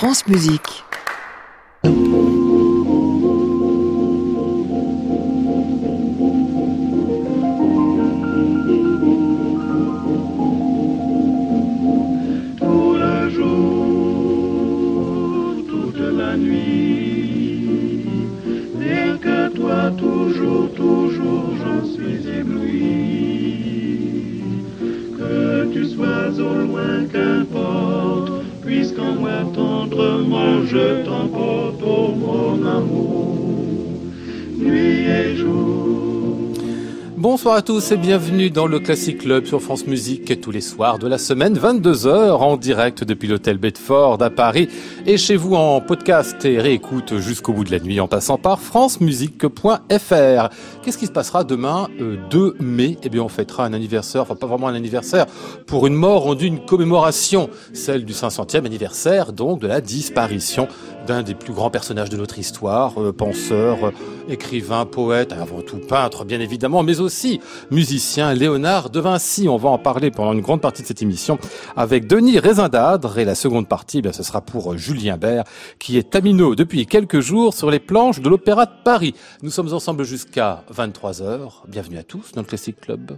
France Musique. Je t'emporte, oh mon amour, nuit et jour. Bonsoir à tous et bienvenue dans le Classic Club sur France Musique tous les soirs de la semaine, 22h en direct depuis l'hôtel Bedford à Paris et chez vous en podcast et réécoute jusqu'au bout de la nuit en passant par francemusique.fr. Qu'est-ce qui se passera demain 2 mai? Eh bien on fêtera un anniversaire, enfin pas vraiment un anniversaire, pour une mort on dit une commémoration, celle du 500e anniversaire donc de la disparition d'un des plus grands personnages de notre histoire, penseur, écrivain, poète, avant tout peintre bien évidemment, mais aussi musicien, Léonard de Vinci. On va en parler pendant une grande partie de cette émission avec Denis Raisindadre et la seconde partie, eh bien, ce sera pour Julien Bert qui est à Minot depuis quelques jours sur les planches de l'Opéra de Paris. Nous sommes ensemble jusqu'à 23h. Bienvenue à tous dans le Classic Club.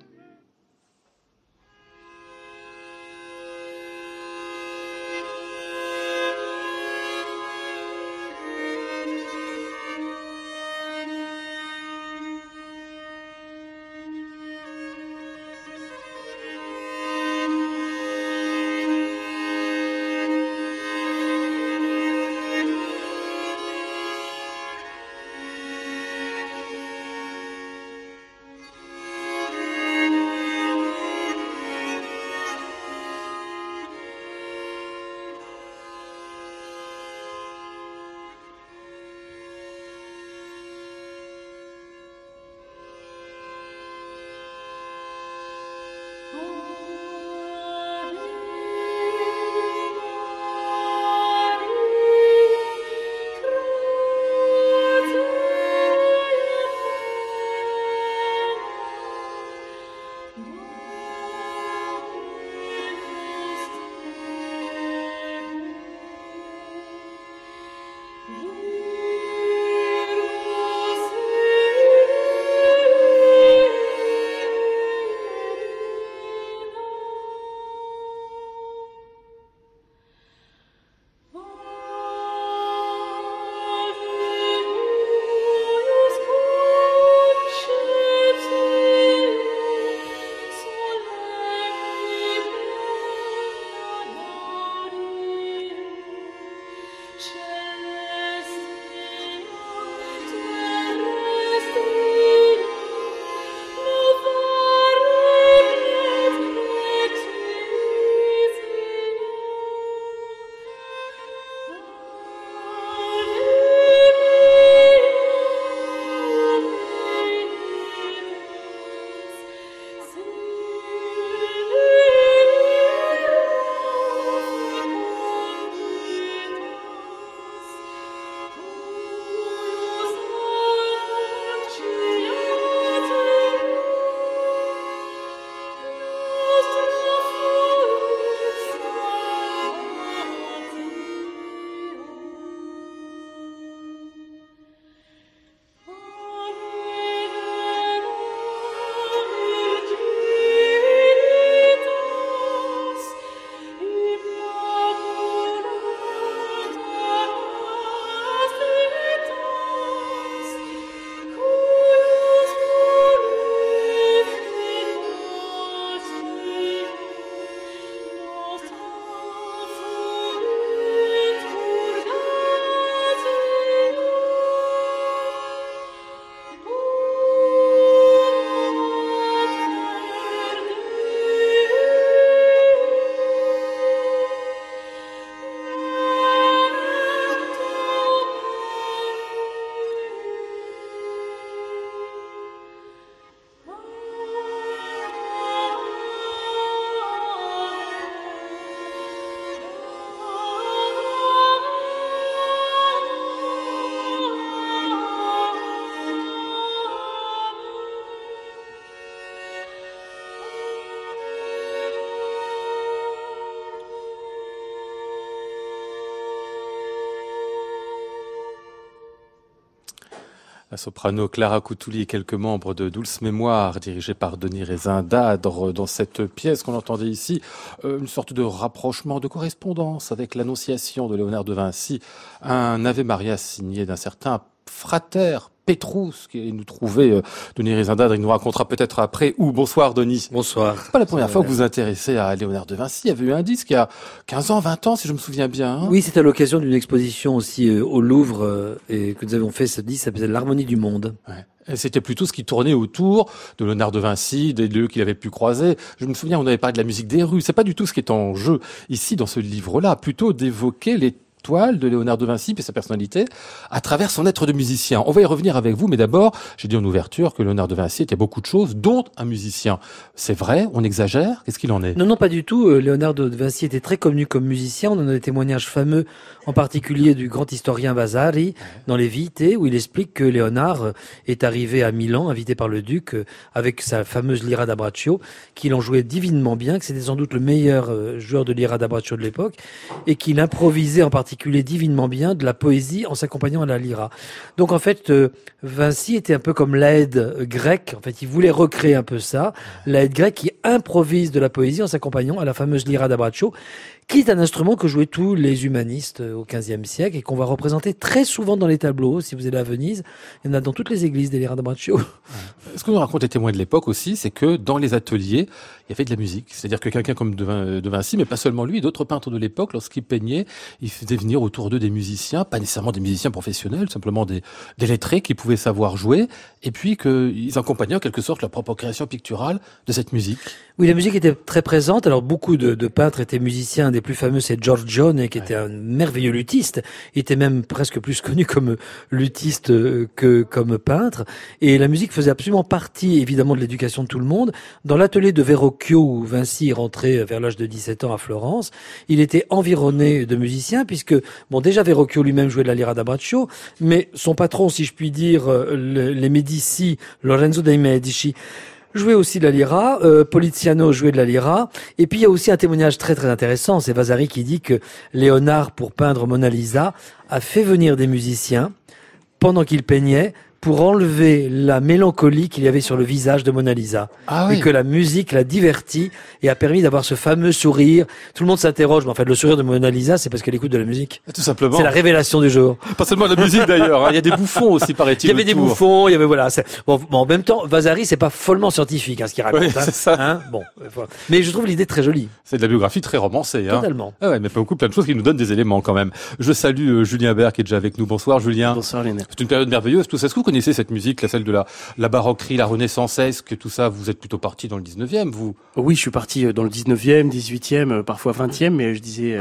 La soprano Clara Coutuli et quelques membres de Douce Mémoire, dirigés par Denis Rezin-Dadre, dans cette pièce qu'on entendait ici, une sorte de rapprochement, de correspondance avec l'Annonciation de Léonard de Vinci, un Ave Maria signé d'un certain Frater Pétrus, qui est nous trouver Denis Rezin-Dadre, il nous racontera peut-être après. Bonsoir Denis. Bonsoir. C'est pas la première fois que vous vous intéressez à Léonard de Vinci. Il y avait eu un disque il y a 15 ans, 20 ans, si je me souviens bien. Hein. Oui, c'était à l'occasion d'une exposition aussi au Louvre et que nous avons fait ce disque, ça s'appelait L'Harmonie du Monde. Ouais. Et c'était plutôt ce qui tournait autour de Léonard de Vinci, des lieux qu'il avait pu croiser. Je me souviens, on avait parlé de la musique des rues. C'est pas du tout ce qui est en jeu ici dans ce livre-là, plutôt d'évoquer les toile de Léonard de Vinci et sa personnalité à travers son être de musicien. On va y revenir avec vous, mais d'abord, j'ai dit en ouverture que Léonard de Vinci était beaucoup de choses, dont un musicien. C'est vrai? On exagère? Qu'est-ce qu'il en est? Non, pas du tout. Léonard de Vinci était très connu comme musicien. On en a des témoignages fameux, en particulier du grand historien Vasari, dans les Vitae, où il explique que Léonard est arrivé à Milan, invité par le duc, avec sa fameuse Lyra d'Abraccio, qu'il en jouait divinement bien, que c'était sans doute le meilleur joueur de Lyra d'Abraccio de l'époque, et qu'il improvisait en particulier divinement bien de la poésie en s'accompagnant à la lyra. Donc en fait, Vinci était un peu comme l'Aède grecque. En fait, il voulait recréer un peu ça, l'Aède grecque qui improvise de la poésie en s'accompagnant à la fameuse lyra d'Abraccio, qui est un instrument que jouaient tous les humanistes au XVe siècle et qu'on va représenter très souvent dans les tableaux. Si vous allez à Venise, il y en a dans toutes les églises des lyras d'Abraccio. Ce que nous racontent les témoins de l'époque aussi, c'est que dans les ateliers, il y avait de la musique. C'est-à-dire que quelqu'un comme de Vinci, mais pas seulement lui, d'autres peintres de l'époque, lorsqu'ils peignaient, ils faisaient venir autour d'eux des musiciens, pas nécessairement des musiciens professionnels, simplement des lettrés qui pouvaient savoir jouer, et puis qu'ils accompagnaient en quelque sorte leur propre création picturale de cette musique. Oui, la musique était très présente. Alors beaucoup de peintres étaient musiciens. Un des plus fameux, c'est Giorgione, qui était un merveilleux luthiste. Il était même presque plus connu comme luthiste que comme peintre. Et la musique faisait absolument partie, évidemment, de l'éducation de tout le monde. Dans l'atelier de Verrocchio, où Vinci est rentré vers l'âge de 17 ans à Florence, il était environné de musiciens, puisque, bon, déjà Verrocchio lui-même jouait de la lyra d'Abraccio, mais son patron, si je puis dire, les Médicis, Lorenzo dei Medici, jouait aussi de la lyra, Poliziano jouait de la lyra, et puis il y a aussi un témoignage très très intéressant, c'est Vasari qui dit que Léonard, pour peindre Mona Lisa, a fait venir des musiciens pendant qu'il peignait, pour enlever la mélancolie qu'il y avait sur le visage de Mona Lisa. Ah oui. Et que la musique l'a diverti et a permis d'avoir ce fameux sourire. Tout le monde s'interroge, mais en fait, le sourire de Mona Lisa, c'est parce qu'elle écoute de la musique. Tout simplement. C'est la révélation du jour. Pas seulement la musique d'ailleurs, hein. Il y a des bouffons aussi, paraît-il. Il y avait des bouffons, il y avait, voilà. Bon, en même temps, Vasari, c'est pas follement scientifique, ce qu'il raconte. Oui, c'est ça. Bon. Mais je trouve l'idée très jolie. C'est de la biographie très romancée, hein. Totalement. Ah ouais, mais pas beaucoup, plein de choses qui nous donnent des éléments quand même. Je salue Julien Bert qui est déjà avec nous. Bonsoir Julien. Bonsoir Lionel. C'est une période merveilleuse. Tout ça, est-ce que vous connaissez cette musique, celle de la baroquerie, la renaissancesque, tout ça? Vous êtes plutôt parti dans le 19e, vous? Oui, je suis parti dans le 19e, 18e, parfois 20e, mais je disais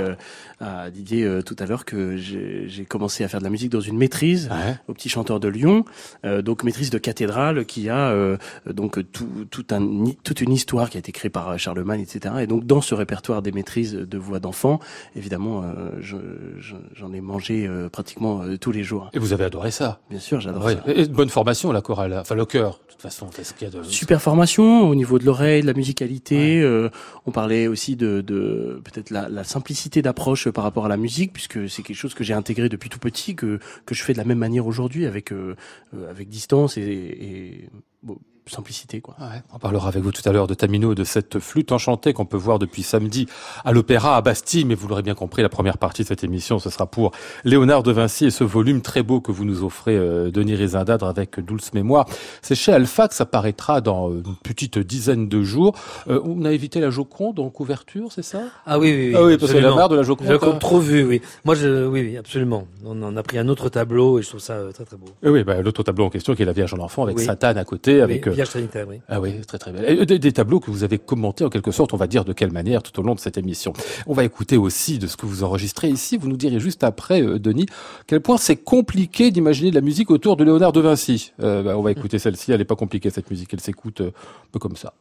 à Didier tout à l'heure que j'ai commencé à faire de la musique dans une maîtrise au Petit Chanteur de Lyon, donc maîtrise de cathédrale qui a donc toute une histoire qui a été créée par Charlemagne, etc. Et donc dans ce répertoire des maîtrises de voix d'enfants, évidemment, j'en ai mangé pratiquement tous les jours. Et vous avez adoré ça? Bien sûr, j'adore Ouais. ça. Et bonne formation, la chorale, enfin le chœur, de toute façon. Qu'est-ce qu'il y a de... Super formation au niveau de l'oreille, de la musicalité. On parlait aussi de peut-être la simplicité d'approche par rapport à la musique, puisque c'est quelque chose que j'ai intégré depuis tout petit, que je fais de la même manière aujourd'hui, avec distance et bon, simplicité, quoi. Ouais, on parlera avec vous tout à l'heure de Tamino, de cette flûte enchantée qu'on peut voir depuis samedi à l'Opéra à Bastille, mais vous l'aurez bien compris, la première partie de cette émission, ce sera pour Léonard de Vinci et ce volume très beau que vous nous offrez, Denis Rezin-Dadre, avec Douce Mémoire. C'est chez Alphax, ça paraîtra dans une petite dizaine de jours. On a évité la Joconde en couverture, c'est ça? Ah oui. Ah oui, parce que la marre de la Joconde. Je l'ai trop vu, oui. Moi, oui, absolument. On en a pris un autre tableau et je trouve ça très très beau. Et oui, l'autre tableau en question qui est la Vierge en enfant avec Oui. Sainte-Anne à côté, avec Vierge Trinitaire, oui. Ah oui, très très belle. Et des tableaux que vous avez commentés en quelque sorte, on va dire de quelle manière tout au long de cette émission. On va écouter aussi de ce que vous enregistrez ici. Vous nous direz juste après, Denis, quel point c'est compliqué d'imaginer de la musique autour de Léonard de Vinci. On va écouter celle-ci, elle n'est pas compliquée cette musique, elle s'écoute un peu comme ça.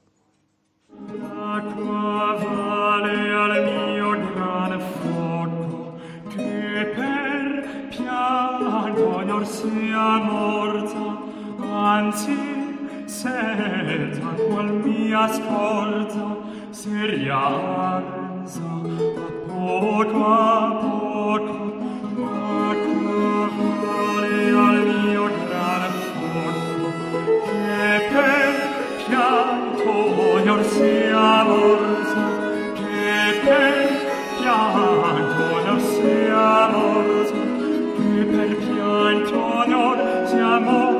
Senta qual mi ascolta, serianza a poco, ma vale al mio gran per pianto non sia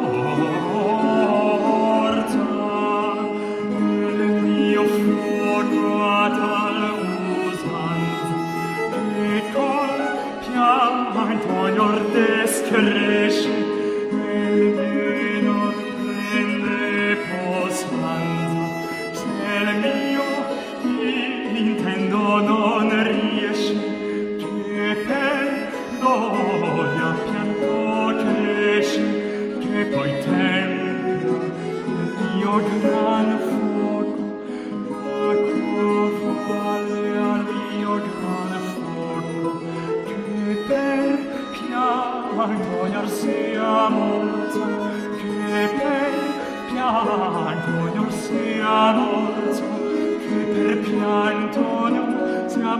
morta, il mio fuoco a tal usanza, che col pianto ognor descresce, il vino prende posanza, se il mio intendo non riesce, che per gloria pianto cresce, che poi tempera il mio gran fuoco, acqua vale al mio gran fuoco, che per pianto ognor sia morta, che per pianto ognor sia morta, che per pianto non sia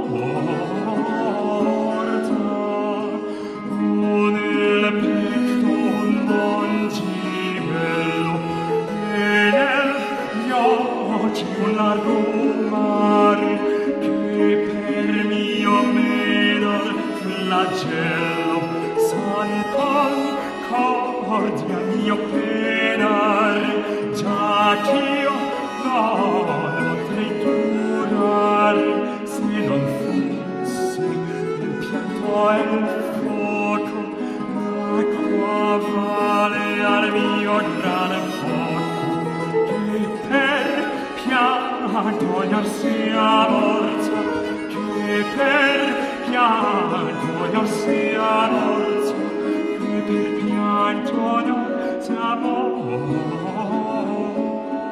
morta. Nel petto un buon gibello e negli occhi un largo mare, che per mio menor flagello san concordia mio penare, già ch'io non potrei durare se non fosse il pianto e il fuoco, l'acqua vale al mio gran fuoco, che per pianto ognor sia morta, che per pianto ognor sia morta, che per pianto ognor sia morta.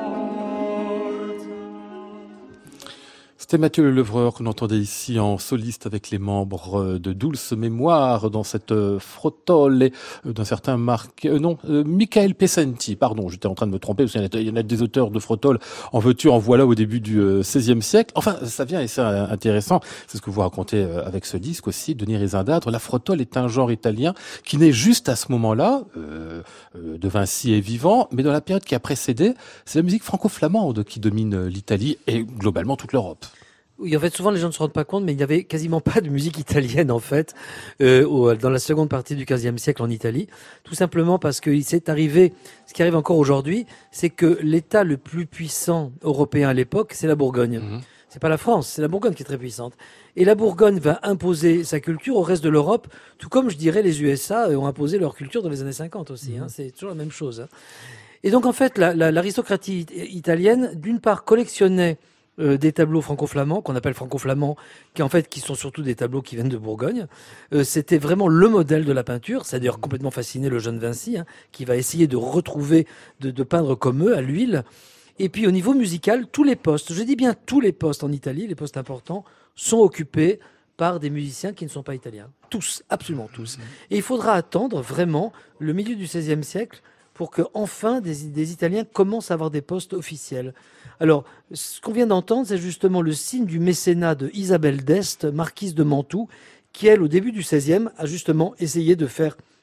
C'était Mathieu Leleuvreur qu'on entendait ici en soliste avec les membres de Dulce Mémoire dans cette Frottole d'un certain Michael Pesenti. Pardon, j'étais en train de me tromper parce qu'il y en a des auteurs de Frottole en veux-tu, en voilà au début du XVIe siècle. Enfin, ça vient et c'est intéressant. C'est ce que vous racontez avec ce disque aussi, Denis Résindâtre. La Frottole est un genre italien qui naît juste à ce moment-là. De Vinci est vivant, mais dans la période qui a précédé, c'est la musique franco-flamande qui domine l'Italie et globalement toute l'Europe. Oui, en fait, souvent les gens ne se rendent pas compte, mais il n'y avait quasiment pas de musique italienne en fait dans la seconde partie du XVe siècle en Italie, tout simplement parce que c'est arrivé, ce qui arrive encore aujourd'hui, c'est que l'État le plus puissant européen à l'époque, c'est la Bourgogne. C'est pas la France, c'est la Bourgogne qui est très puissante. Et la Bourgogne va imposer sa culture au reste de l'Europe, tout comme je dirais les USA ont imposé leur culture dans les années 50 aussi. C'est toujours la même chose. Et donc en fait, l'aristocratie italienne, d'une part, collectionnait des tableaux franco-flamands qu'on appelle franco-flamands, qui sont surtout des tableaux qui viennent de Bourgogne. C'était vraiment le modèle de la peinture. Ça a d'ailleurs complètement fasciné le jeune Vinci, qui va essayer de retrouver, de peindre comme eux à l'huile. Et puis au niveau musical, tous les postes, je dis bien tous les postes en Italie, les postes importants, sont occupés par des musiciens qui ne sont pas italiens. Tous, absolument tous. Et il faudra attendre vraiment le milieu du XVIe siècle pour que enfin des Italiens commencent à avoir des postes officiels. Alors, ce qu'on vient d'entendre, c'est justement le signe du mécénat de Isabelle d'Este, marquise de Mantoue, qui, elle, au début du XVIe, a justement essayé de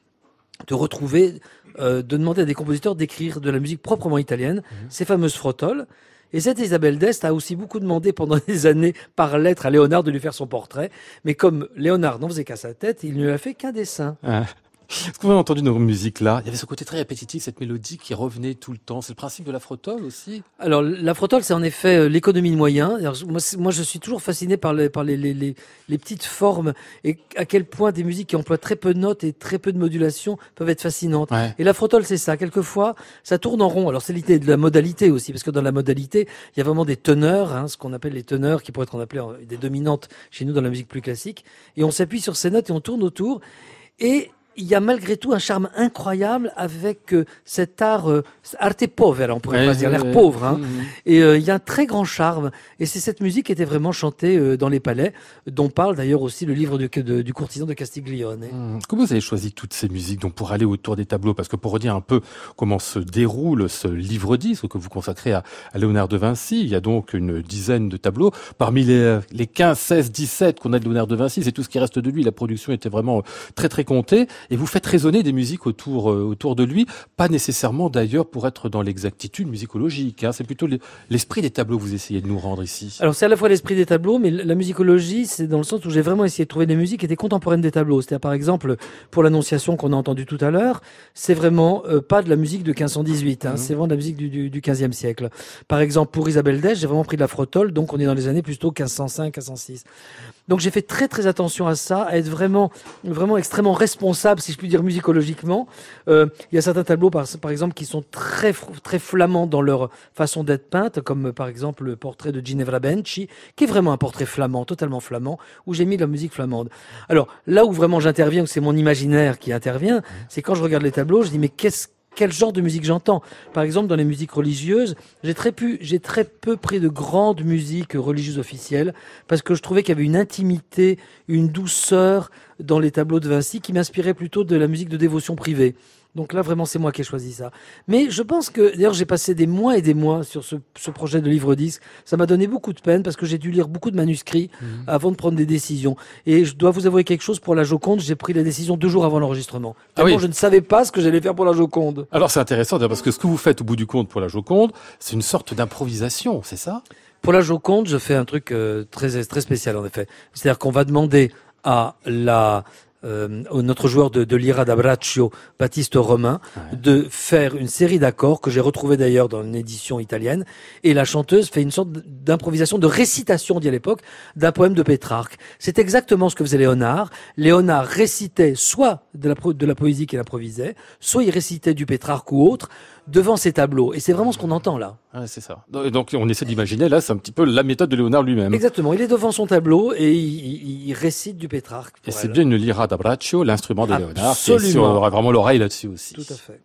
demander à des compositeurs d'écrire de la musique proprement italienne, ces fameuses frottoles. Et cette Isabelle d'Este a aussi beaucoup demandé pendant des années par lettre à Léonard de lui faire son portrait. Mais comme Léonard n'en faisait qu'à sa tête, il ne lui a fait qu'un dessin. Est-ce qu'on a entendu nos musiques là? Il y avait ce côté très répétitif, cette mélodie qui revenait tout le temps. C'est le principe de la frottole aussi? Alors, la frottole, c'est en effet l'économie de moyens. Alors, moi, je suis toujours fasciné par les petites formes et à quel point des musiques qui emploient très peu de notes et très peu de modulation peuvent être fascinantes. Ouais. Et la frottole, c'est ça. Quelquefois, ça tourne en rond. Alors, c'est l'idée de la modalité aussi, parce que dans la modalité, il y a vraiment des teneurs, ce qu'on appelle les teneurs, qui pourraient être appelées des dominantes chez nous dans la musique plus classique. Et on s'appuie sur ces notes et on tourne autour. Et il y a malgré tout un charme incroyable avec cet art arte povera, on pourrait pas dire, l'air pauvre. Et il y a un très grand charme. Et c'est cette musique qui était vraiment chantée dans les palais, dont parle d'ailleurs aussi le livre du courtisan de Castiglione. Comment vous avez choisi toutes ces musiques donc pour aller autour des tableaux? Parce que pour redire un peu comment se déroule ce livre-disque que vous consacrez à Léonard de Vinci, il y a donc une dizaine de tableaux. Parmi les 15, 16, 17 qu'on a de Léonard de Vinci, c'est tout ce qui reste de lui. La production était vraiment très très comptée. et vous faites résonner des musiques autour de lui, pas nécessairement d'ailleurs pour être dans l'exactitude musicologique, hein. C'est plutôt l'esprit des tableaux que vous essayez de nous rendre ici. Alors c'est à la fois l'esprit des tableaux, mais la musicologie, c'est dans le sens où j'ai vraiment essayé de trouver des musiques qui étaient contemporaines des tableaux. C'est-à-dire par exemple, pour l'Annonciation qu'on a entendue tout à l'heure, c'est vraiment pas de la musique de 1518, hein, c'est vraiment de la musique du 15e siècle. Par exemple, pour Isabelle d'Este, j'ai vraiment pris de la frotole, donc on est dans les années plutôt 1505, 1506. Donc j'ai fait très très attention à ça, à être vraiment extrêmement responsable, si je puis dire, musicologiquement. Il y a certains tableaux, par exemple, qui sont très flamands dans leur façon d'être peintes, comme par exemple le portrait de Ginevra Benci, qui est vraiment un portrait flamand, totalement flamand, où j'ai mis de la musique flamande. Alors là où vraiment j'interviens, où c'est mon imaginaire qui intervient, c'est quand je regarde les tableaux, je dis mais quel genre de musique j'entends? Par exemple, dans les musiques religieuses, j'ai très peu pris de grandes musiques religieuses officielles parce que je trouvais qu'il y avait une intimité, une douceur dans les tableaux de Vinci qui m'inspirait plutôt de la musique de dévotion privée. Donc là, vraiment, c'est moi qui ai choisi ça. Mais je pense que, d'ailleurs, j'ai passé des mois et des mois sur ce projet de livre-disque. Ça m'a donné beaucoup de peine parce que j'ai dû lire beaucoup de manuscrits avant de prendre des décisions. Et je dois vous avouer quelque chose, pour la Joconde, j'ai pris la décision 2 jours avant l'enregistrement. Tellement je ne savais pas ce que j'allais faire pour la Joconde. Alors c'est intéressant parce que ce que vous faites au bout du compte pour la Joconde, c'est une sorte d'improvisation, c'est ça? Pour la Joconde, je fais un truc très spécial en effet. C'est-à-dire qu'on va demander à notre joueur de l'Ira d'Abraccio, Baptiste Romain, de faire une série d'accords que j'ai retrouvé d'ailleurs dans une édition italienne. Et la chanteuse fait une sorte d'improvisation, de récitation, on dit à l'époque, d'un poème de Pétrarque. C'est exactement ce que faisait Léonard. Léonard récitait soit de la poésie qu'il improvisait, soit il récitait du Pétrarque ou autre, devant ces tableaux. Et c'est vraiment ce qu'on entend là. Ouais, c'est ça. Donc on essaie d'imaginer, là, c'est un petit peu la méthode de Léonard lui-même. Exactement. Il est devant son tableau et il récite du Pétrarque. Et c'est bien une lyra d'Abraccio, l'instrument de Léonard. Absolument. On aura vraiment l'oreille là-dessus aussi. Tout à fait.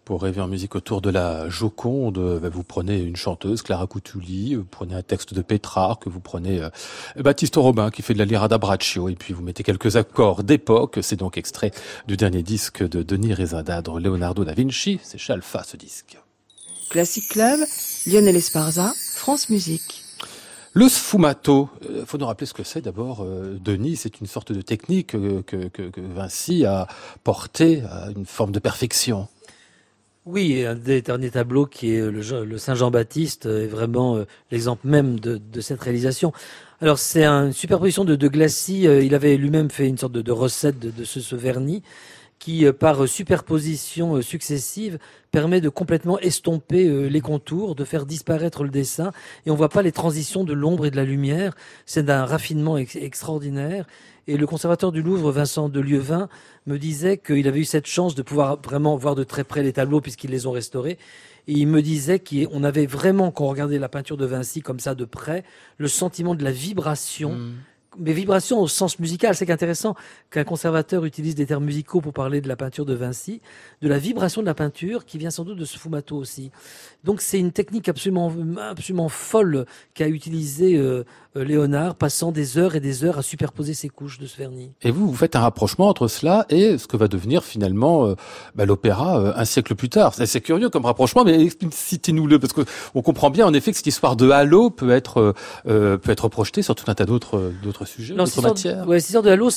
Pour rêver en musique autour de la Joconde, vous prenez une chanteuse, Clara Coutuli, vous prenez un texte de Pétrarque, vous prenez Baptiste Robin qui fait de la Lira da Braccio, et puis vous mettez quelques accords d'époque. C'est donc extrait du dernier disque de Denis Rezadadre, Leonardo da Vinci. C'est chez Alpha, ce disque. Classic Club, Lionel Esparza, France Musique. Le sfumato, faut nous rappeler ce que c'est d'abord, Denis. C'est une sorte de technique que Vinci a portée à une forme de perfection. Oui, un des derniers tableaux qui est le Saint Jean-Baptiste est vraiment l'exemple même de cette réalisation. Alors c'est une superposition de glacis. Il avait lui-même fait une sorte de recette de ce vernis qui, par superposition successive, permet de complètement estomper les contours, de faire disparaître le dessin, et on voit pas les transitions de l'ombre et de la lumière. C'est d'un raffinement extraordinaire. Et le conservateur du Louvre, Vincent de Lieuvin, me disait qu'il avait eu cette chance de pouvoir vraiment voir de très près les tableaux puisqu'ils les ont restaurés. Et il me disait qu'on avait vraiment, quand on regardait la peinture de Vinci comme ça de près, le sentiment de la vibration. Mais vibration au sens musical, c'est intéressant qu'un conservateur utilise des termes musicaux pour parler de la peinture de Vinci, de la vibration de la peinture qui vient sans doute de sfumato aussi. Donc c'est une technique absolument folle qu'a utilisé Léonard, passant des heures et des heures à superposer ces couches de ce vernis. Et vous faites un rapprochement entre cela et ce que va devenir finalement l'opéra un siècle plus tard. C'est curieux comme rapprochement, mais citez-nous-le, parce que on comprend bien en effet que cette histoire de halo peut être projetée sur tout un tas d'autres sujets, d'autres matières. Cette histoire de halo,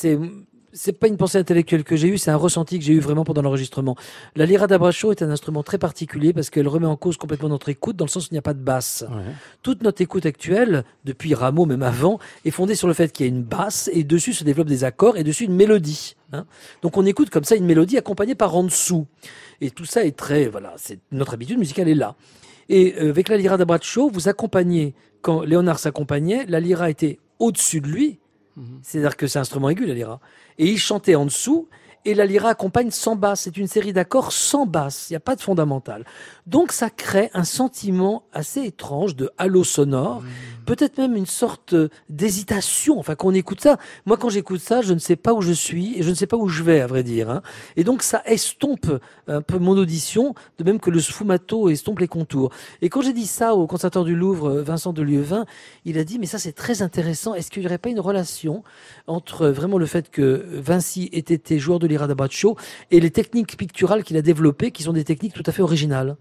c'est pas une pensée intellectuelle que j'ai eue, c'est un ressenti que j'ai eu vraiment pendant l'enregistrement. La Lira da Braccio est un instrument très particulier parce qu'elle remet en cause complètement notre écoute dans le sens où il n'y a pas de basse. Ouais. Toute notre écoute actuelle, depuis Rameau même avant, est fondée sur le fait qu'il y a une basse et dessus se développent des accords et dessus une mélodie. Donc on écoute comme ça une mélodie accompagnée par en dessous. Et tout ça est notre habitude musicale est là. Et avec la Lira da Braccio, vous accompagnez, quand Léonard s'accompagnait, la Lira était au-dessus de lui. C'est-à-dire que c'est un instrument aigu, la Lira. Et il chantait en dessous, et la Lira accompagne sans basse. C'est une série d'accords sans basse. Il n'y a pas de fondamental. Donc ça crée un sentiment assez étrange de halo sonore, peut-être même une sorte d'hésitation. Enfin, quand on écoute ça, moi quand j'écoute ça, je ne sais pas où je suis et je ne sais pas où je vais, à vrai dire. Et donc ça estompe un peu mon audition, de même que le sfumato estompe les contours. Et quand j'ai dit ça au conservateur du Louvre, Vincent de Lieuvin, il a dit, mais ça c'est très intéressant, est-ce qu'il n'y aurait pas une relation entre vraiment le fait que Vinci ait été joueur de Lira da Braccio et les techniques picturales qu'il a développées, qui sont des techniques tout à fait originales?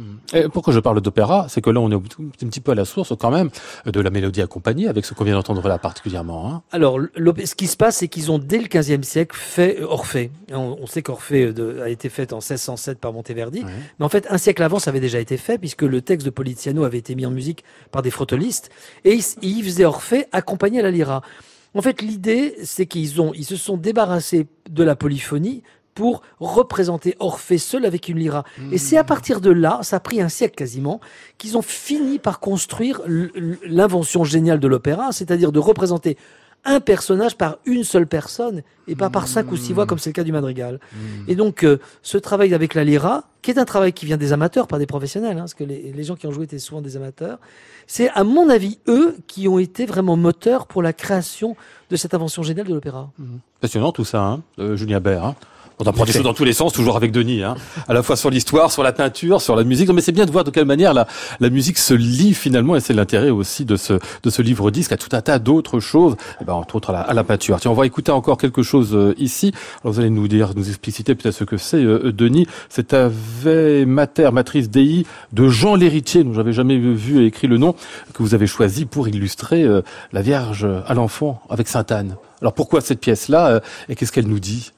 Et pourquoi je parle d'opéra, c'est que là on est un petit peu à la source quand même de la mélodie accompagnée, avec ce qu'on vient d'entendre là particulièrement. Alors, ce qui se passe, c'est qu'ils ont dès le XVe siècle fait Orphée. On sait qu'Orphée a été faite en 1607 par Monteverdi, mais en fait un siècle avant ça avait déjà été fait puisque le texte de Poliziano avait été mis en musique par des frottolistes et ils faisaient Orphée accompagné à la Lyra. En fait, l'idée, c'est ils se sont débarrassés de la polyphonie pour représenter Orphée seul avec une lyra. Et c'est à partir de là, ça a pris un siècle quasiment, qu'ils ont fini par construire l'invention géniale de l'opéra, c'est-à-dire de représenter un personnage par une seule personne et pas par 5 ou 6 voix comme c'est le cas du madrigal. Et donc ce travail avec la lyra, qui est un travail qui vient des amateurs, pas des professionnels, parce que les gens qui ont joué étaient souvent des amateurs, c'est à mon avis eux qui ont été vraiment moteurs pour la création de cette invention géniale de l'opéra. Passionnant tout ça, Julien Bert. On apprend des choses dans tous les sens, toujours avec Denis, à la fois sur l'histoire, sur la peinture, sur la musique. Non, mais c'est bien de voir de quelle manière la musique se lie finalement, et c'est l'intérêt aussi de ce livre-disque, à tout un tas d'autres choses, entre autres à la peinture. Tiens, on va écouter encore quelque chose ici. Alors vous allez nous expliciter peut-être ce que c'est, Denis. C'est Ave Mater, Matrice Dei de Jean l'Héritier, dont j'avais jamais vu et écrit le nom, que vous avez choisi pour illustrer la Vierge à l'enfant avec Sainte Anne. Alors pourquoi cette pièce-là et qu'est-ce qu'elle nous dit?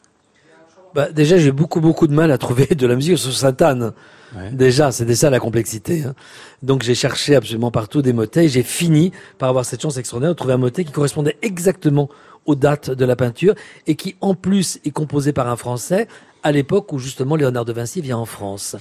Déjà, j'ai beaucoup de mal à trouver de la musique sur Sainte Anne. Ouais. Déjà, c'était ça la complexité. Donc j'ai cherché absolument partout des motets et j'ai fini par avoir cette chance extraordinaire de trouver un motet qui correspondait exactement aux dates de la peinture et qui en plus est composé par un Français à l'époque où justement Léonard de Vinci vient en France.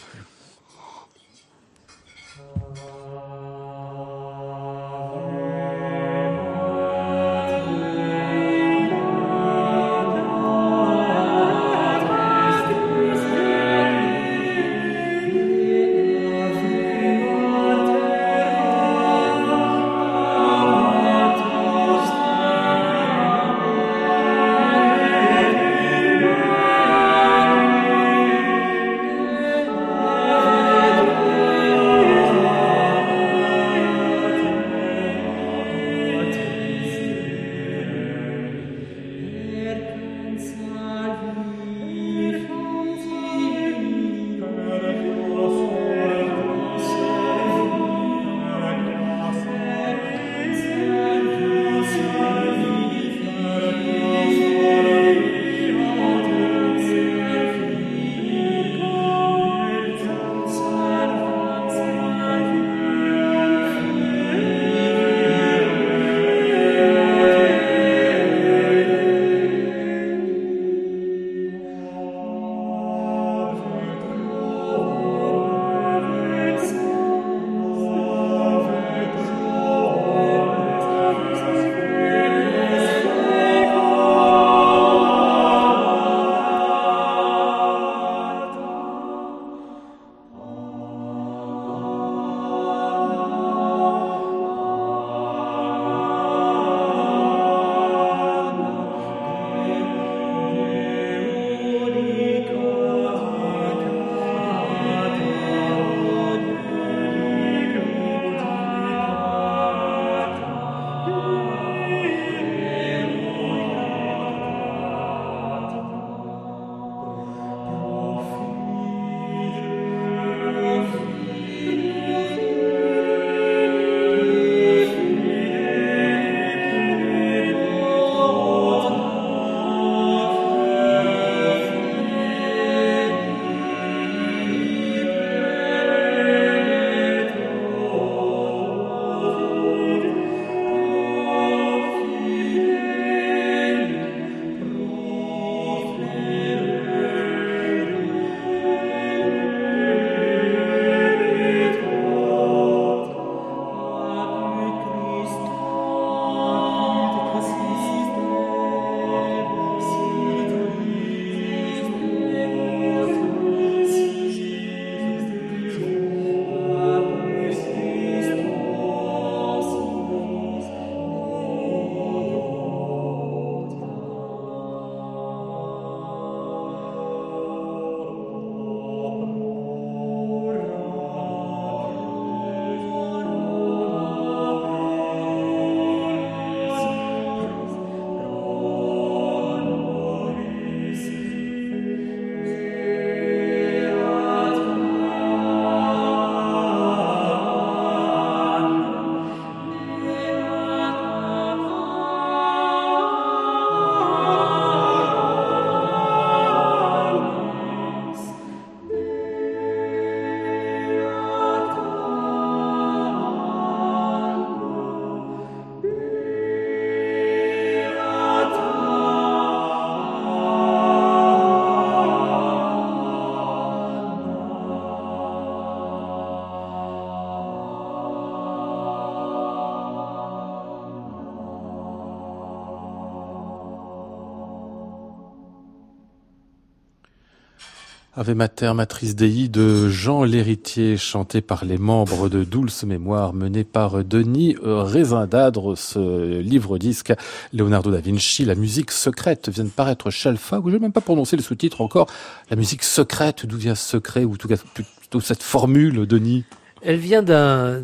Ave Mater, Matrice Dei de Jean L'Héritier, chanté par les membres de Dulce Mémoire, mené par Denis Rezindadre. Ce livre-disque, Leonardo da Vinci, la musique secrète, vient de paraître chez Alpha, où je n'ai même pas prononcé le sous-titre encore. La musique secrète, d'où vient ce secret, ou tout cas, plutôt cette formule, Denis? Elle vient d'un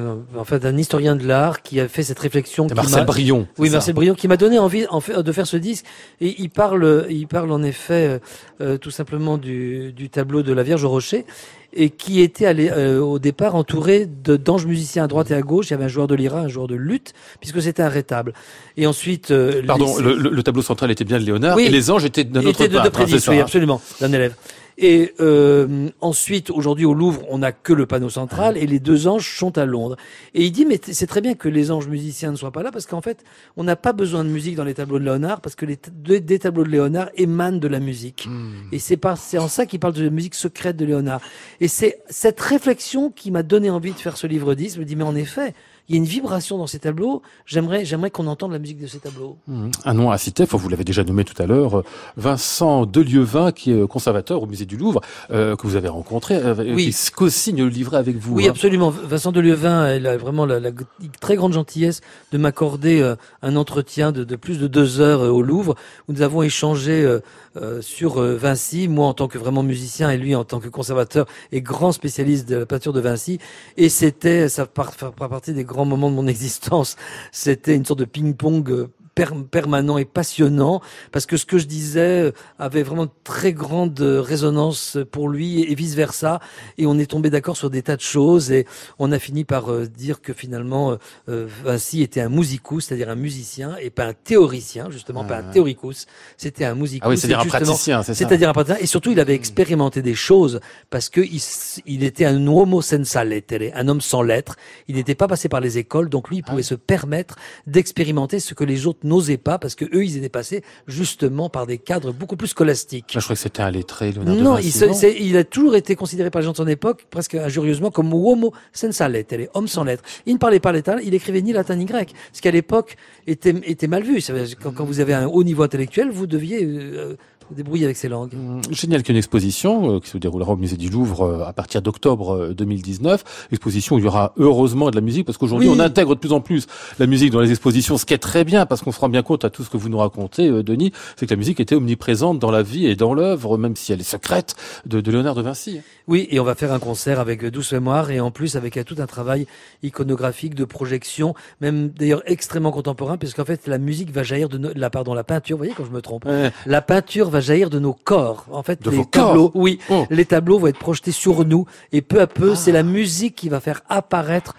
historien de l'art qui a fait cette réflexion. Marcel Brion. Oui, Marcel Brion, qui m'a donné envie de faire ce disque. Et il parle en effet tout simplement du tableau de la Vierge au Rocher, et qui était au départ entouré d'anges musiciens à droite et à gauche. Il y avait un joueur de lyra, un joueur de luth, puisque c'était un rétable. Et ensuite, pardon, le tableau central était bien de Léonard, oui, et les anges étaient d'un autre part. De Prédis, oui, absolument, d'un élève. Et ensuite, aujourd'hui au Louvre, on n'a que le panneau central et les deux anges sont à Londres. Et il dit, mais c'est très bien que les anges musiciens ne soient pas là, parce qu'en fait, on n'a pas besoin de musique dans les tableaux de Léonard, parce que des tableaux de Léonard émanent de la musique. Et c'est en ça qu'il parle de la musique secrète de Léonard. Et c'est cette réflexion qui m'a donné envie de faire ce livre-disque. Je me dis, mais en effet, il y a une vibration dans ces tableaux. J'aimerais qu'on entende la musique de ces tableaux. Un nom à citer, vous l'avez déjà nommé tout à l'heure, Vincent Delieuvin, qui est conservateur au musée du Louvre, que vous avez rencontré, qui co-signe le livret avec vous. Oui, absolument. Vincent Delieuvin, il a vraiment la très grande gentillesse de m'accorder un entretien de plus de 2 heures au Louvre, où nous avons échangé sur Vinci, moi en tant que vraiment musicien et lui en tant que conservateur et grand spécialiste de la peinture de Vinci. Et ça fait partie des grands moments de mon existence. C'était une sorte de ping-pong permanent et passionnant, parce que ce que je disais avait vraiment très grande résonance pour lui et vice versa, et on est tombé d'accord sur des tas de choses, et on a fini par dire que finalement Vinci était un musicus, c'est-à-dire un musicien, et pas un théoricien, justement, pas un théoricus, c'était un musicus. Ah oui, c'est-à-dire un praticien, c'est ça. C'est-à-dire un praticien, et surtout il avait expérimenté des choses, parce que il était un uomo senza lettere, un homme sans lettres, il n'était pas passé par les écoles, donc lui il pouvait se permettre d'expérimenter ce que les autres n'osaient pas, parce que eux ils étaient passés justement par des cadres beaucoup plus scolastiques. Je crois que c'était un lettré, Leonardo non, Vinci, il a toujours été considéré par les gens de son époque presque injurieusement comme uomo senza lettere, homme sans lettres. Il ne parlait pas latin, il écrivait ni latin ni grec, ce qui à l'époque était mal vu. Quand vous avez un haut niveau intellectuel, vous deviez débrouiller avec ces langues. Génial, qu'il y a une exposition qui se déroulera au musée du Louvre à partir d'octobre 2019. Exposition où il y aura heureusement de la musique, parce qu'aujourd'hui on intègre de plus en plus la musique dans les expositions, ce qui est très bien, parce qu'on se rend bien compte à tout ce que vous nous racontez, Denis, c'est que la musique était omniprésente dans la vie et dans l'œuvre, même si elle est secrète, de Léonard de Vinci. Oui, et on va faire un concert avec Dulce Mémoire, et en plus avec tout un travail iconographique de projection, même d'ailleurs extrêmement contemporain, puisqu'en fait la musique va jaillir la peinture, vous voyez quand je me trompe, la peinture va jaillir de nos corps. En fait, les tableaux, les tableaux vont être projetés sur nous, et peu à peu, c'est la musique qui va faire apparaître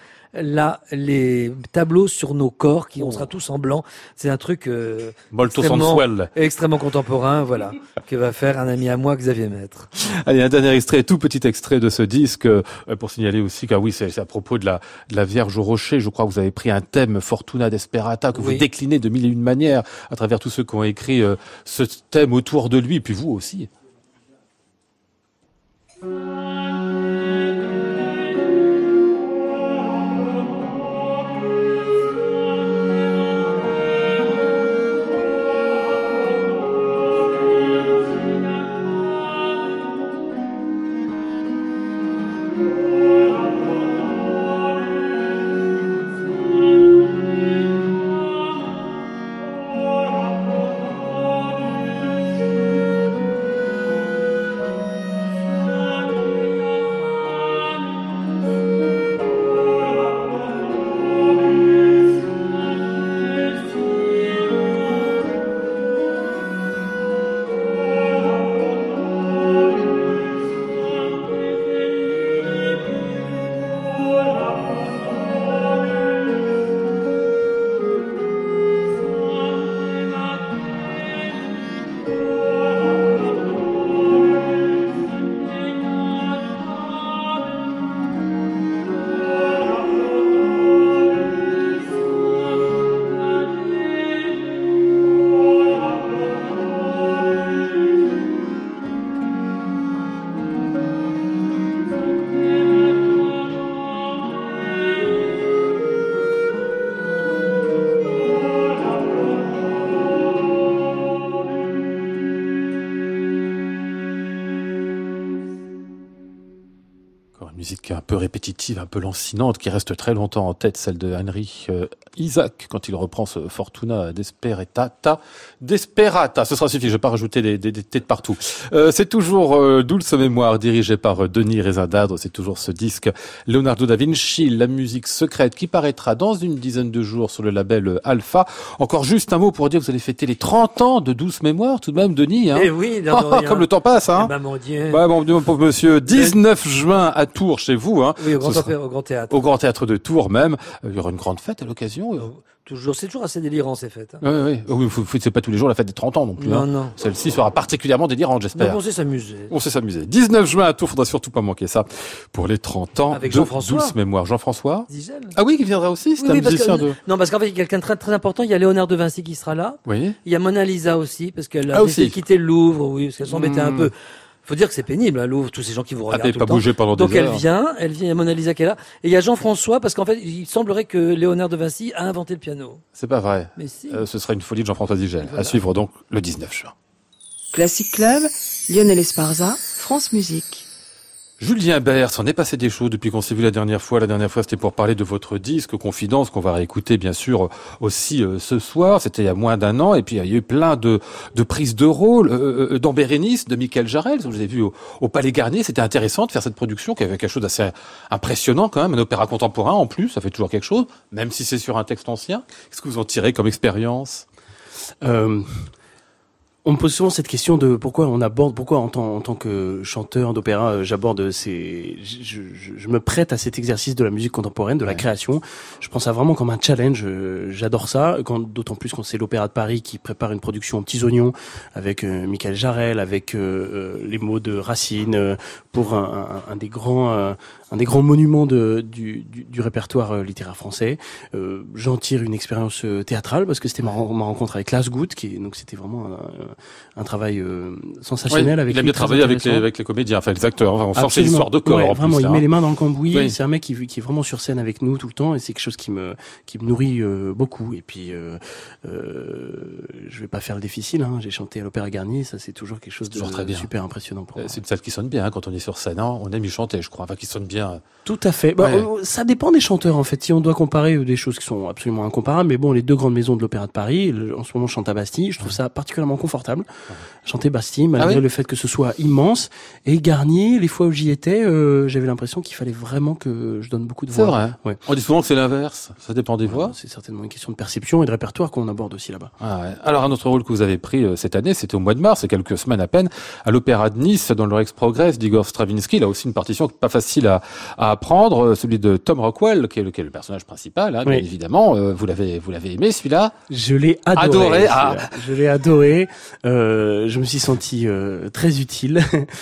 les tableaux sur nos corps, on sera tous en blanc. C'est un truc extrêmement contemporain, voilà, que va faire un ami à moi, Xavier Maître. Allez, un dernier extrait, tout petit extrait de ce disque, pour signaler aussi car oui, c'est à propos de la Vierge au Rocher. Je crois que vous avez pris un thème, Fortuna Desperata, que vous déclinez de 1001 manières à travers tous ceux qui ont écrit ce thème autour de lui, et puis vous aussi. musique un peu répétitive, un peu lancinante, qui reste très longtemps en tête, celle de Heinrich Isaac, quand il reprend ce Fortuna Desperata. Ce sera suffisant, je vais pas rajouter des T de partout. C'est toujours Douce Mémoire, dirigé par Denis Rezindadre. C'est toujours ce disque Leonardo da Vinci, la musique secrète, qui paraîtra dans une dizaine de jours sur le label Alpha. Encore juste un mot pour dire que vous allez fêter les 30 ans de Douce Mémoire, tout de même, Denis. Hein. Eh oui, comme le temps passe, hein. Eh ben, mon Dieu. Ouais, mon pauvre monsieur. 19 juin à Tours, chez vous, hein. Oui, au Grand Théâtre. Au Grand Théâtre de Tours même. Il y aura une grande fête à l'occasion. Toujours, c'est toujours assez délirant, ces fêtes. Oui. C'est pas tous les jours la fête des 30 ans non plus. Non, non. Celle-ci sera particulièrement délirante, j'espère. Donc on sait s'amuser. On sait s'amuser. 19 juin à Tours, faudra surtout pas manquer ça. Pour les 30 ans avec de Jean-François. Douce Mémoire. Jean-François Zizel. Ah oui, qui viendra aussi, c'est un musicien de... Non, parce qu'en fait, il y a quelqu'un de très, très important. Il y a Léonard de Vinci qui sera là. Oui. Il y a Mona Lisa aussi, parce qu'elle a aussi. quitté le Louvre, oui, parce qu'elle s'embêtait un peu. Faut dire que c'est pénible, hein, Louvre, tous ces gens qui vous regardent tout pas le temps. bougé pendant Donc des heures. elle vient, il y a Mona Lisa qui est là. Et il y a Jean-François, parce qu'en fait, il semblerait que Léonard de Vinci a inventé le piano. C'est pas vrai. Mais si. Ce sera une folie de Jean-François Zigel. Voilà. À suivre donc le 19 juin. Classic Club, Lionel Esparza, France Musique. Julien Bert, s'en est passé des choses depuis qu'on s'est vu la dernière fois. La dernière fois, c'était pour parler de votre disque Confidence, qu'on va réécouter bien sûr aussi ce soir. C'était il y a moins d'un an. Et puis il y a eu plein de prises de rôle. Dans Bérénice, de Michael Jarel, je vous ai vu au Palais Garnier. C'était intéressant de faire cette production qui avait quelque chose d'assez impressionnant quand même. Un opéra contemporain en plus, ça fait toujours quelque chose, même si c'est sur un texte ancien. Qu'est-ce que vous en tirez comme expérience? On me pose souvent cette question de pourquoi en tant que chanteur d'opéra, j'aborde je me prête à cet exercice de la musique contemporaine, de la création. Je prends ça vraiment comme un challenge. J'adore ça, d'autant plus quand c'est l'Opéra de Paris qui prépare une production aux petits oignons avec Michael Jarel, avec les mots de Racine, pour un des grands monuments du répertoire littéraire français. J'en tire une expérience théâtrale parce que c'était ma rencontre avec Klaas Goet, donc c'était vraiment un travail sensationnel. Il a bien travaillé avec les comédiens, enfin les acteurs. Enfin, on sort ses histoires de corps. Ouais, en vraiment, plus, il hein. met les mains dans le cambouis. Oui. C'est un mec qui est vraiment sur scène avec nous tout le temps, et c'est quelque chose qui me nourrit beaucoup. Et puis, je vais pas faire le difficile. Hein. J'ai chanté à l'Opéra Garnier, ça c'est toujours quelque chose de super impressionnant pour moi. C'est une salle qui sonne bien hein, quand on est sur scène. Hein. On aime y chanter, je crois. Enfin, qui sonne bien. Tout à fait. Ça dépend des chanteurs en fait. Si on doit comparer des choses qui sont absolument incomparables, mais bon, les deux grandes maisons de l'Opéra de Paris, en ce moment, je chante à Bastille. Je trouve ça particulièrement confortable. Chanter Bastille, malgré le fait que ce soit immense. Et Garnier, les fois où j'y étais, j'avais l'impression qu'il fallait vraiment que je donne beaucoup de voix. C'est vrai. Ouais. On dit souvent que c'est l'inverse. Ça dépend des voix. C'est certainement une question de perception et de répertoire qu'on aborde aussi là-bas. Ah ouais. Alors, un autre rôle que vous avez pris cette année, c'était au mois de mars, c'est quelques semaines à peine, à l'Opéra de Nice, dans le Rex Progress d'Igor Stravinsky. Là aussi, une partition pas facile à apprendre, celui de Tom Rockwell, qui est le personnage principal, hein, bien évidemment. Vous l'avez aimé, celui-là? Je l'ai adoré. Je l'ai adoré. Je me suis senti très utile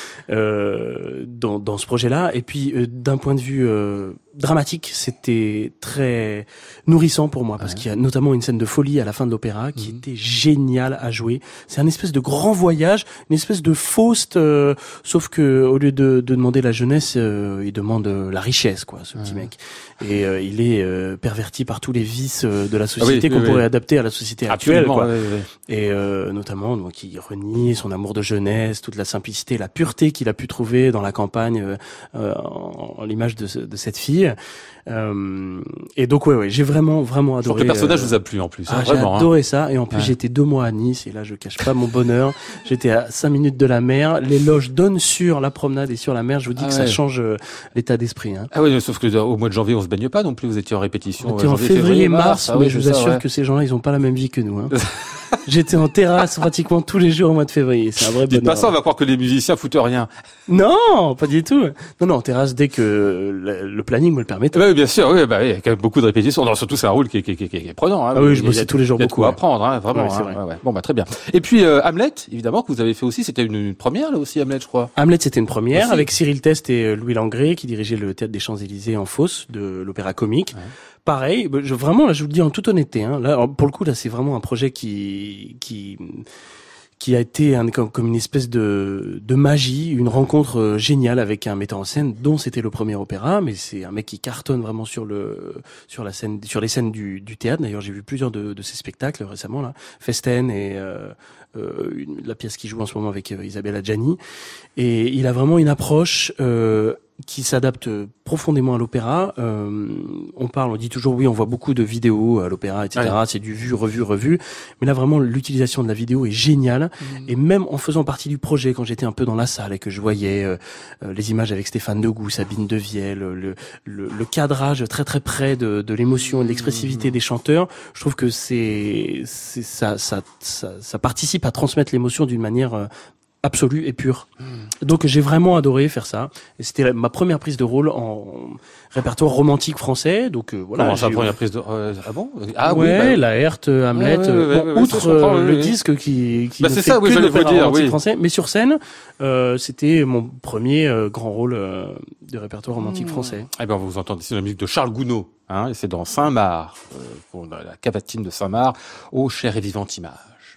dans ce projet-là. Et puis, d'un point de vue dramatique, c'était très nourrissant pour moi parce qu'il y a notamment une scène de folie à la fin de l'opéra qui était géniale à jouer. C'est un espèce de grand voyage, une espèce de Faust, sauf que au lieu de demander la jeunesse, il demande la richesse, quoi, ce petit mec. Et il est perverti par tous les vices de la société qu'on pourrait adapter à la société actuelle, quoi. Et notamment, donc, il renie son amour de jeunesse, toute la simplicité, la pureté qu'il a pu trouver dans la campagne, en l'image de cette fille. Et donc j'ai vraiment adoré. Je crois que le personnage vous a plu en plus. J'ai adoré ça, et en plus j'étais 2 mois à Nice, et là je cache pas mon bonheur. J'étais à 5 minutes de la mer, les loges donnent sur la promenade et sur la mer. Je vous dis que ça change l'état d'esprit. Hein. Ah oui, sauf que au mois de janvier on se baigne pas non plus. Vous étiez en répétition. On était en février, mars, mais je vous assure que ces gens-là ils ont pas la même vie que nous. Hein. J'étais en terrasse pratiquement tous les jours au mois de février. C'est un vrai bonheur. Dites pas ça, on va croire que les musiciens foutent rien. Non, pas du tout. Non, en terrasse dès que le planning me le permet. Oui, bien sûr, oui, avec beaucoup de répétitions. Non, surtout c'est un rôle qui est prenant. Hein. Ah oui, je bossais tous les jours beaucoup. Il y a de quoi apprendre, hein, vraiment. Ouais, c'est vrai. Bon, très bien. Et puis Hamlet, évidemment, que vous avez fait aussi. C'était une première là aussi, Hamlet, je crois. Hamlet, c'était une première aussi. avec Cyril Test et Louis Langrée qui dirigeaient le Théâtre des Champs-Élysées en Fosse de l'Opéra Comique. Ouais. Pareil, vraiment, là, je vous le dis en toute honnêteté, hein, là, pour le coup, là, c'est vraiment un projet qui a été comme une espèce de magie, une rencontre géniale avec un metteur en scène dont c'était le premier opéra, mais c'est un mec qui cartonne vraiment sur les scènes du théâtre. D'ailleurs, j'ai vu plusieurs de ses spectacles récemment, là, Festen et la pièce qu'il joue en ce moment avec Isabelle Adjani. Et il a vraiment une approche qui s'adapte profondément à l'opéra. On dit toujours oui, on voit beaucoup de vidéos à l'opéra, etc. Ouais. C'est du vu, revu. Mais là, vraiment, l'utilisation de la vidéo est géniale. Et même en faisant partie du projet, quand j'étais un peu dans la salle et que je voyais les images avec Stéphane Degout, Sabine Devielle, le cadrage très très près de l'émotion et de l'expressivité des chanteurs, je trouve que ça participe à transmettre l'émotion d'une manière absolue et pure. Donc j'ai vraiment adoré faire ça. Et c'était ma première prise de rôle en répertoire romantique français. Donc voilà. Comment ça, première prise de ah bon? Ah ouais, oui, la Herthe, Hamlet. Outre le disque qui ne fait ça, que oui, l'opéra romantique français, mais sur scène, c'était mon premier grand rôle de répertoire romantique français. Eh ben vous entendez ici la musique de Charles Gounod, hein, et c'est dans Saint-Marc, pour la cavatine de Saint-Marc, ô chère et vivante image.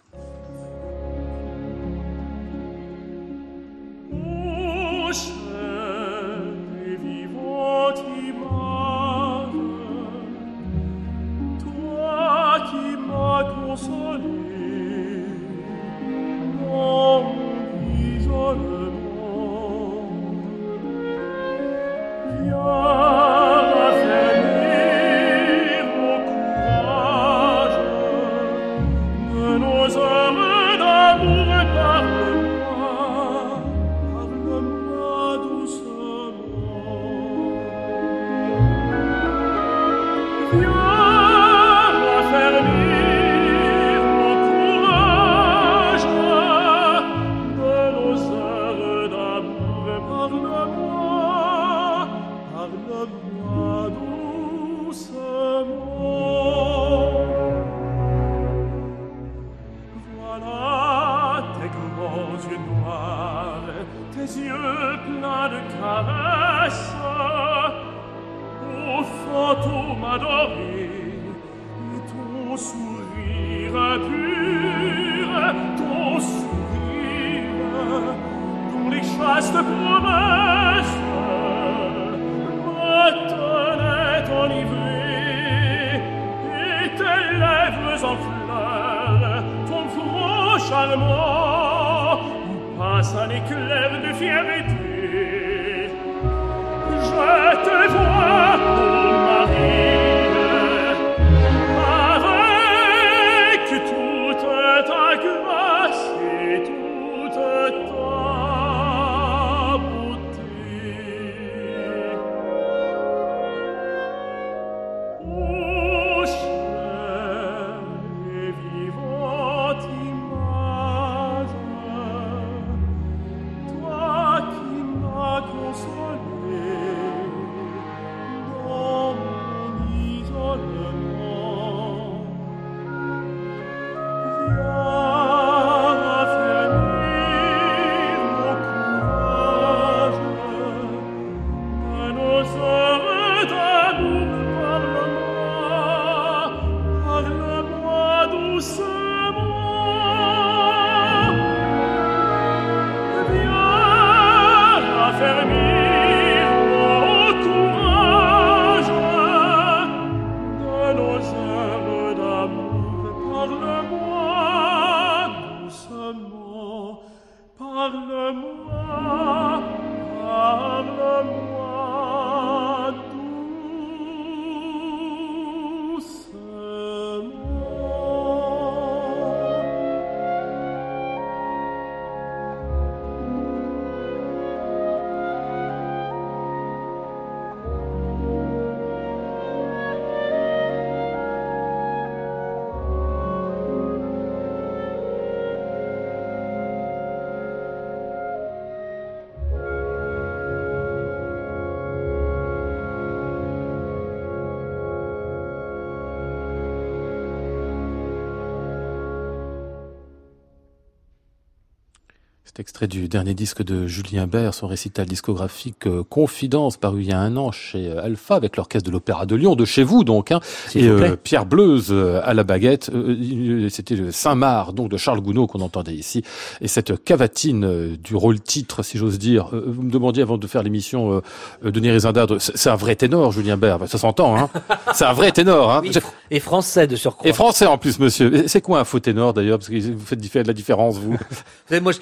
Extrait du dernier disque de Julien Bert, son récital discographique Confidence, paru il y a 1 an chez Alpha, avec l'orchestre de l'Opéra de Lyon, de chez vous donc, hein, et Pierre Bleuze à la baguette. C'était le Saint-Marc, donc de Charles Gounod qu'on entendait ici, et cette cavatine du rôle titre, si j'ose dire. Vous me demandiez avant de faire l'émission, Denis Rézindadre, c'est un vrai ténor, Julien Bert, ça s'entend, hein. C'est un vrai ténor, hein. Oui, et français de surcroît. Et français en plus, monsieur. C'est quoi un faux ténor d'ailleurs, parce que vous faites la différence, vous? Moi aussi,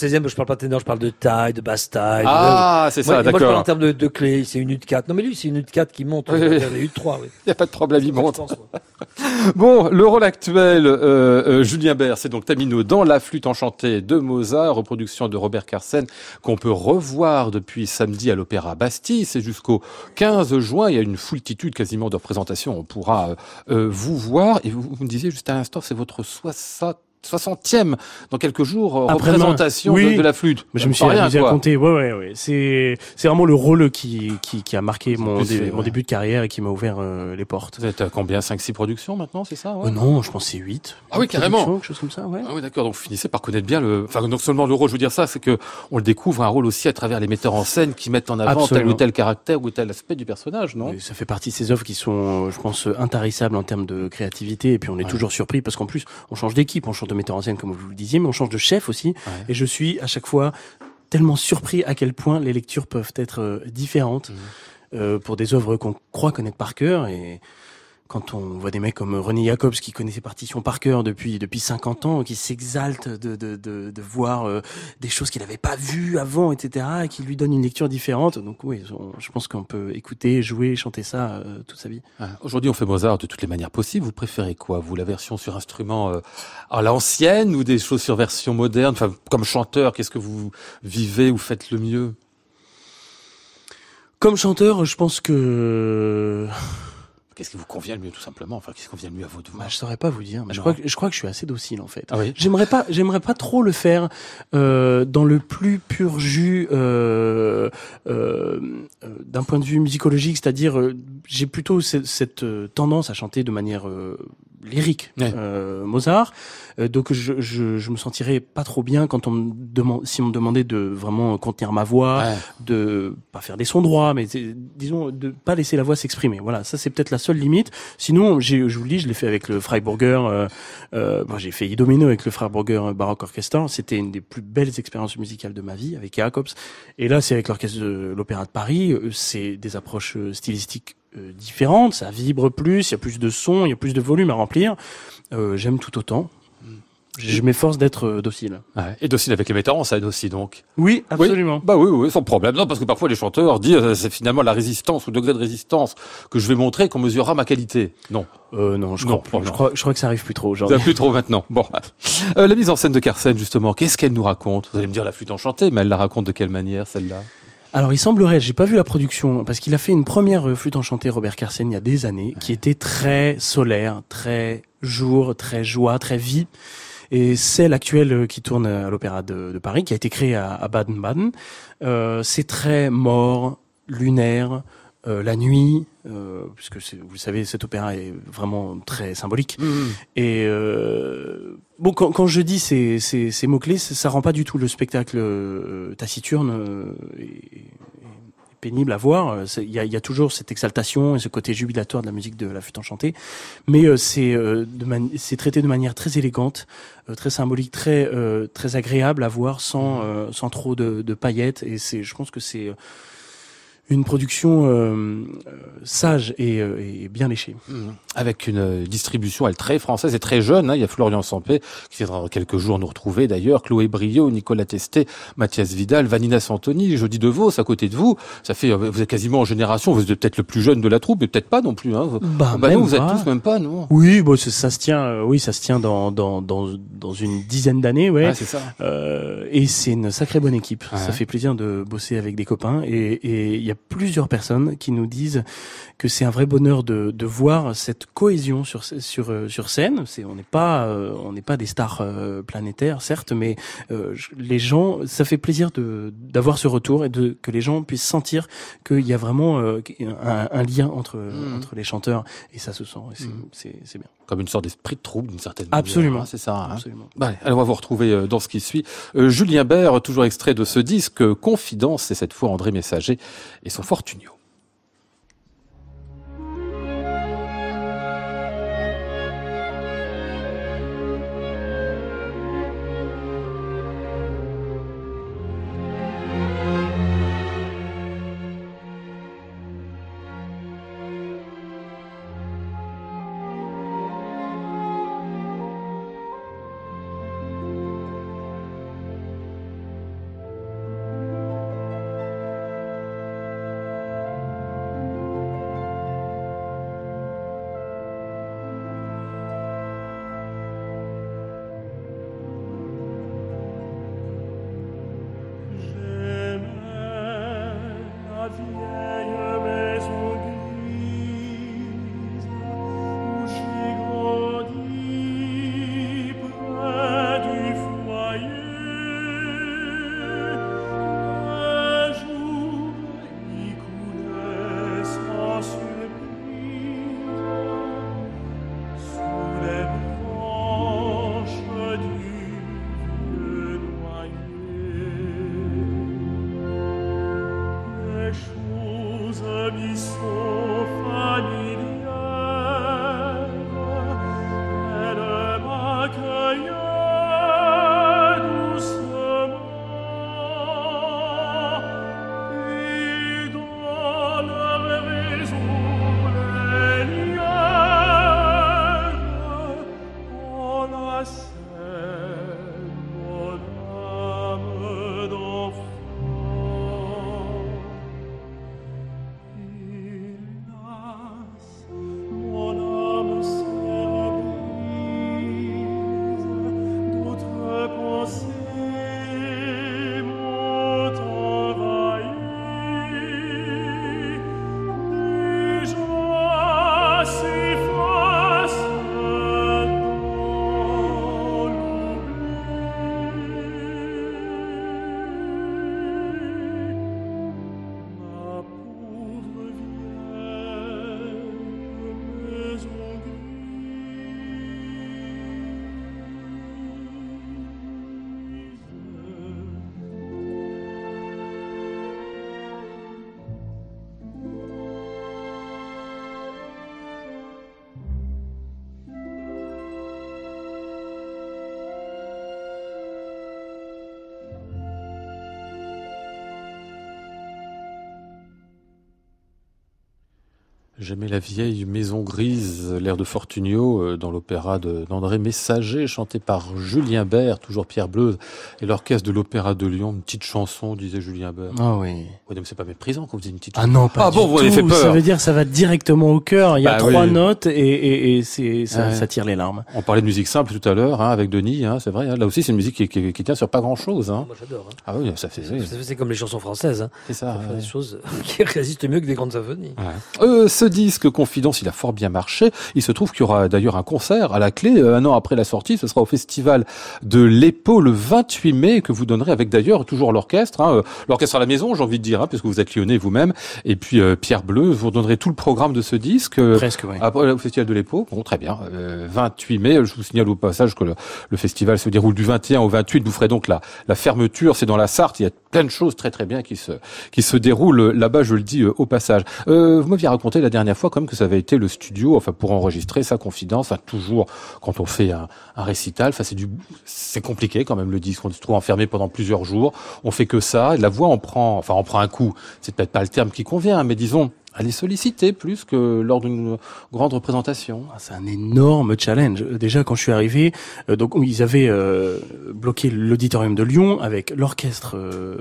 16e, je parle pas de ténor, je parle de taille, de basse taille. Ah, c'est ça, moi, d'accord. Moi, je parle en termes de clé, c'est une ut 4. Non, mais lui, c'est une ut 4 qui monte. Oui. Il y a une ut 3, oui. Il n'y a pas de problème, il monte. Je pense, ouais. Bon, le rôle actuel, Julien Bert, c'est donc Tamino dans La Flûte enchantée de Mozart, reproduction de Robert Carsen, qu'on peut revoir depuis samedi à l'Opéra Bastille. C'est jusqu'au 15 juin. Il y a une foultitude quasiment de représentations. On pourra vous voir. Et vous me disiez juste à l'instant, c'est votre 60e dans quelques jours représentation oui. de La Flûte. Je me suis amusé à compter. Ouais. C'est vraiment le rôle qui a marqué mon début de carrière et qui m'a ouvert les portes. Vous êtes à combien? 5-6 productions maintenant, c'est ça? Ouais. Non, je pense que c'est 8. Ah oui, carrément. Quelque chose comme ça, ouais. Ah oui, d'accord. Donc, vous finissez par connaître bien enfin, non seulement le rôle, je veux dire ça, c'est que on le découvre un rôle aussi à travers les metteurs en scène qui mettent en avant tel ou tel caractère ou tel aspect du personnage, non? Et ça fait partie de ces œuvres qui sont, je pense, intarissables en termes de créativité. Et puis, on est toujours surpris parce qu'en plus, on change d'équipe, on change de metteur en scène, comme vous le disiez, mais on change de chef aussi. Ouais. Et je suis à chaque fois tellement surpris à quel point les lectures peuvent être différentes pour des œuvres qu'on croit connaître par cœur. Et quand on voit des mecs comme René Jacobs qui connaît ses partitions par cœur depuis 50 ans, qui s'exalte de voir des choses qu'il n'avait pas vues avant, etc., et qui lui donne une lecture différente. Donc oui, je pense qu'on peut écouter, jouer, chanter ça toute sa vie. Aujourd'hui, on fait Mozart de toutes les manières possibles. Vous préférez quoi? Vous, la version sur instrument à l'ancienne ou des choses sur version moderne? Enfin, comme chanteur, qu'est-ce que vous vivez ou faites le mieux? Comme chanteur, je pense que... Qu'est-ce qui vous convient le mieux, tout simplement? Enfin, qu'est-ce qui convient le mieux à votre voix? Je saurais pas vous dire. Mais je crois que je suis assez docile, en fait. Ah oui? J'aimerais pas trop le faire dans le plus pur jus d'un point de vue musicologique, c'est-à-dire j'ai plutôt cette tendance à chanter de manière lyrique, Mozart. Donc je me sentirais pas trop bien quand si on me demandait de vraiment contenir ma voix, de pas faire des sons droits, mais disons de pas laisser la voix s'exprimer. Voilà, ça c'est peut-être la seule limite. Sinon, je vous le dis, je l'ai fait avec le Freiburger. J'ai fait Idomino avec le Freiburger Baroque Orchestra. C'était une des plus belles expériences musicales de ma vie avec Jacobs. Et là, c'est avec l'orchestre de l'Opéra de Paris. C'est des approches stylistiques différentes. Ça vibre plus, il y a plus de son, il y a plus de volume à remplir. J'aime tout autant. Je m'efforce d'être docile. Ouais. Et docile avec les metteurs en scène aussi, donc. Oui, absolument. Oui. Bah oui, sans problème. Non, parce que parfois les chanteurs disent c'est finalement la résistance ou le degré de résistance que je vais montrer qu'on mesurera ma qualité. Non. Non, je crois que ça arrive plus trop aujourd'hui. Ça arrive plus trop maintenant. Bon. La mise en scène de Carsen, justement, qu'est-ce qu'elle nous raconte? Vous allez me dire La Flûte enchantée, mais elle la raconte de quelle manière, celle-là? Alors, il semblerait, j'ai pas vu la production, parce qu'il a fait une première Flûte enchantée, Robert Carsen, il y a des années, qui était très solaire, très jour, très joie, très vie. Et celle actuelle qui tourne à l'Opéra de Paris, qui a été créée à Baden-Baden, c'est très mort, lunaire, la nuit, puisque vous savez, cet opéra est vraiment très symbolique. Et bon, quand je dis ces mots-clés, ça rend pas du tout le spectacle taciturne et pénible à voir. Il y a toujours cette exaltation et ce côté jubilatoire de la musique de La Flûte enchantée, mais c'est traité de manière très élégante, très symbolique, très agréable à voir sans trop de paillettes. Et je pense que c'est une production sage et bien léchée. Avec une distribution, elle, très française et très jeune. Il y a Florian Sampé, qui viendra dans quelques jours nous retrouver d'ailleurs, Chloé Briot, Nicolas Testé, Mathias Vidal, Vanina Santoni, Jody DeVos à côté de vous. Ça fait, vous êtes quasiment en génération, vous êtes peut-être le plus jeune de la troupe, mais peut-être pas non plus. Non, vous êtes tous même pas, non? Oui, bon, ça se tient dans une dizaine d'années, ouais. C'est ça. Et c'est une sacrée bonne équipe. Ouais. Ça fait plaisir de bosser avec des copains et il y a plusieurs personnes qui nous disent que c'est un vrai bonheur de voir cette cohésion sur scène. On n'est pas des stars planétaires, certes, mais les gens, ça fait plaisir d'avoir ce retour et que les gens puissent sentir qu'il y a vraiment un lien entre les chanteurs et ça se sent. C'est bien. Comme une sorte d'esprit de troupe d'une certaine manière. Absolument. C'est ça. Absolument. Allez, on va vous retrouver dans ce qui suit. Julien Bert, toujours extrait de ce disque Confidence, c'est cette fois André Messager et son Fortunio. J'aimais la vieille maison grise, l'air de Fortunio, dans l'opéra d'André Messager, chanté par Julien Bert, toujours Pierre Bleuze, et l'orchestre de l'Opéra de Lyon. Une petite chanson, disait Julien Bert. Ah oui. Ouais, donc c'est pas méprisant quand vous dites une petite chanson. Ah non, pas du bon, vous tout. m'avez fait peur. Ça veut dire que ça va directement au cœur. Il y a 3 oui. notes et ça tire les larmes. On parlait de musique simple tout à l'heure, avec Denis, c'est vrai. Là aussi, c'est une musique qui tient sur pas grand-chose. Moi, j'adore. Ah oui, ça fait. C'est comme les chansons françaises. C'est ça. Faire des choses qui résistent mieux que des grandes symphonies. Ce disque Confidence, il a fort bien marché. Il se trouve qu'il y aura d'ailleurs un concert à la clé 1 an après la sortie. Ce sera au festival de l'Épau le 28 mai que vous donnerez avec d'ailleurs toujours l'orchestre, l'orchestre à la maison, j'ai envie de dire, puisque vous êtes lyonnais vous-même. Et puis Pierre Bleuze, vous donnerez tout le programme de ce disque. Presque, oui. Après au festival de l'Épau. Bon, très bien. 28 mai. Je vous signale au passage que le festival se déroule du 21 au 28. Vous ferez donc la fermeture. C'est dans la Sarthe. Il y a plein de choses très très bien qui se déroulent là-bas. Je le dis au passage. Vous m'aviez raconté la dernière fois quand même que ça avait été le studio, pour enregistrer sa confidence. Toujours quand on fait un récital, c'est compliqué quand même le disque. On se trouve enfermé pendant plusieurs jours. On fait que ça. La voix on prend un coup. C'est peut-être pas le terme qui convient, mais disons. Elle est sollicitée plus que lors d'une grande représentation. C'est un énorme challenge. Déjà, quand je suis arrivé, donc ils avaient bloqué l'auditorium de Lyon avec l'orchestre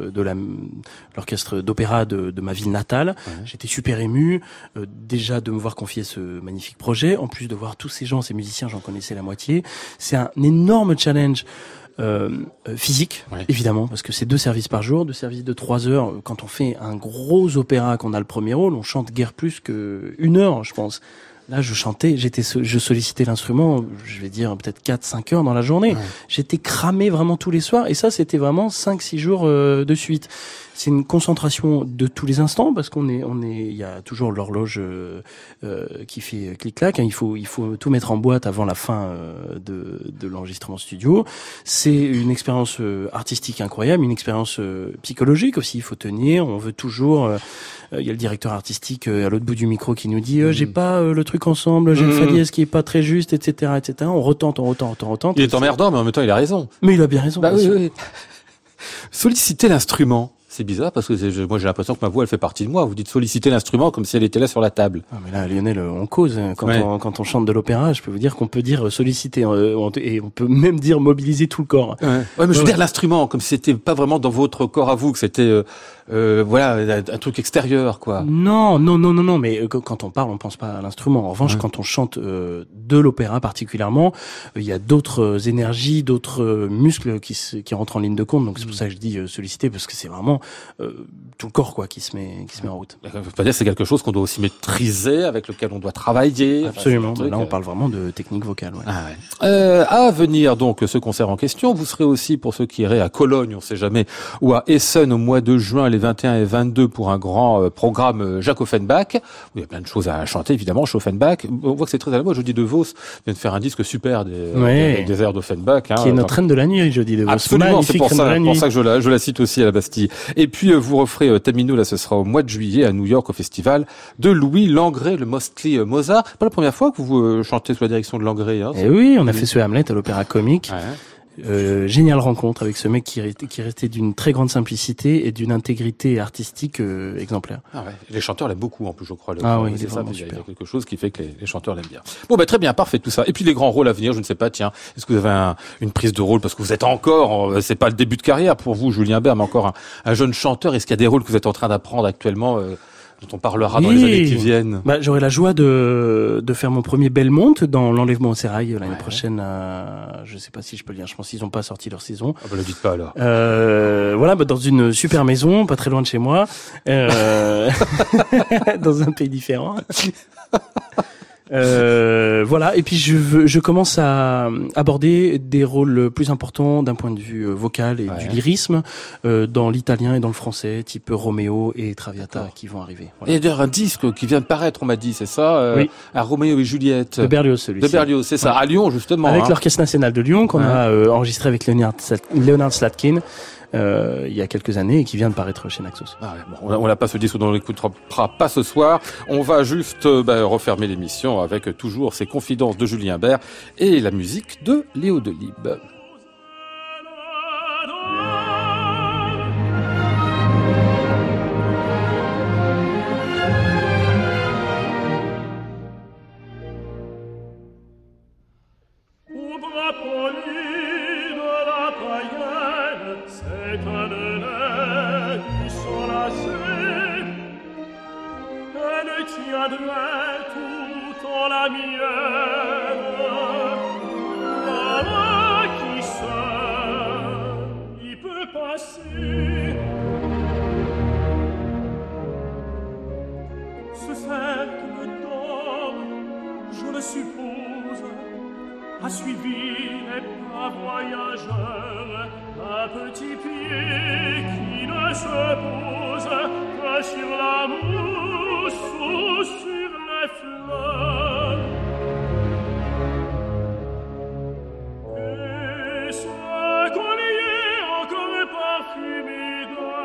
d'opéra de ma ville natale. Ouais. J'étais super ému déjà de me voir confier ce magnifique projet, en plus de voir tous ces gens, ces musiciens, j'en connaissais la moitié. C'est un énorme challenge. Physique, évidemment, parce que c'est 2 services par jour, 2 services de 3 heures. Quand on fait un gros opéra, qu'on a le premier rôle, on chante guère plus que 1 heure, je pense. Là, je chantais, je sollicitais l'instrument, je vais dire peut-être 4-5 heures dans la journée. Ouais. J'étais cramé vraiment tous les soirs, et ça, c'était vraiment 5-6 jours de suite. C'est une concentration de tous les instants parce il y a toujours l'horloge qui fait clic-clac. Il faut tout mettre en boîte avant la fin de l'enregistrement studio. C'est une expérience artistique incroyable, une expérience psychologique aussi. Il faut tenir. On veut toujours. Il y a le directeur artistique à l'autre bout du micro qui nous dit j'ai pas le truc ensemble, j'ai le fa dièse qui est pas très juste, etc., etc. On retente. Il est emmerdant, mais en même temps il a raison. Mais il a bien raison. Bah oui. Solliciter l'instrument. C'est bizarre parce que moi j'ai l'impression que ma voix elle fait partie de moi. Vous dites solliciter l'instrument comme si elle était là sur la table. Ah mais là Lionel, on cause quand on chante de l'opéra. Je peux vous dire qu'on peut dire solliciter et on peut même dire mobiliser tout le corps. Ouais, mais je veux dire l'instrument comme si c'était pas vraiment dans votre corps à vous, que c'était un truc extérieur quoi. Non, mais quand on parle, on pense pas à l'instrument. En revanche, quand on chante de l'opéra particulièrement, il y a d'autres énergies, d'autres muscles qui rentrent en ligne de compte. Donc c'est pour ça que je dis solliciter parce que c'est vraiment tout le corps qui se met en route. Ça veut pas dire que c'est quelque chose qu'on doit aussi maîtriser, avec lequel on doit travailler. Absolument. Là, on parle vraiment de technique vocale. Ouais. À venir donc ce concert en question, vous serez aussi pour ceux qui iraient à Cologne, on sait jamais, ou à Essen au mois de juin, les 21 et 22 pour un grand programme Jacques Offenbach. Il y a plein de choses à chanter évidemment chez Offenbach. On voit que c'est très à la mode. Jody DeVos vient de faire un disque super des airs d'Offenbach. Qui est notre reine de la nuit, Jody DeVos. Absolument, c'est pour ça que je la cite aussi à la Bastille. Et puis vous referez Tamino, là ce sera au mois de juillet à New York au festival de Louis Langrée, le Mostly Mozart. Pas la première fois que vous chantez sous la direction de Langrée. Et oui, on a fait ce Hamlet à l'Opéra Comique. Géniale rencontre avec ce mec qui restait d'une très grande simplicité et d'une intégrité artistique exemplaire. Les chanteurs l'aiment beaucoup en plus, je crois. Oui, c'est vraiment ça. super. Il y a quelque chose qui fait que les chanteurs l'aiment bien. Bon, très bien, parfait tout ça. Et puis les grands rôles à venir, je ne sais pas, tiens, est-ce que vous avez une prise de rôle parce que vous êtes encore, c'est pas le début de carrière pour vous, Julien Bert, mais encore un jeune chanteur. Est-ce qu'il y a des rôles que vous êtes en train d'apprendre actuellement dont on parlera dans les années qui viennent? J'aurai la joie de faire mon premier Belmont dans l'enlèvement au sérail l'année prochaine. Je sais pas si je peux le dire. Je pense qu'ils ont pas sorti leur saison. Le dites pas alors. Dans une super maison, pas très loin de chez moi, dans un pays différent. Et puis je commence à aborder des rôles plus importants d'un point de vue vocal et du lyrisme dans l'italien et dans le français, type Roméo et Traviata qui vont arriver. Voilà. Et d'ailleurs un disque qui vient de paraître, on m'a dit, c'est ça, à Roméo et Juliette. De Berlioz, celui-ci. De Berlioz, c'est ça, à Lyon justement. Avec l'Orchestre National de Lyon qu'on a enregistré avec Leonard Slatkin. Il y a quelques années et qui vient de paraître chez Naxos. On l'a pas ce disque, on l'écoutera pas ce soir. On va juste refermer l'émission avec toujours ces confidences de Julien Bert et la musique de Léo Delibes. tiendrai tout en la mienne. L'homme qui seul y peut passer. Ce cercle d'hommes, je le suppose, a suivi les pas voyageurs, un petit pied qui ne se pose que sur la mousse ou sur les fleurs. Et ce collier encore parfumé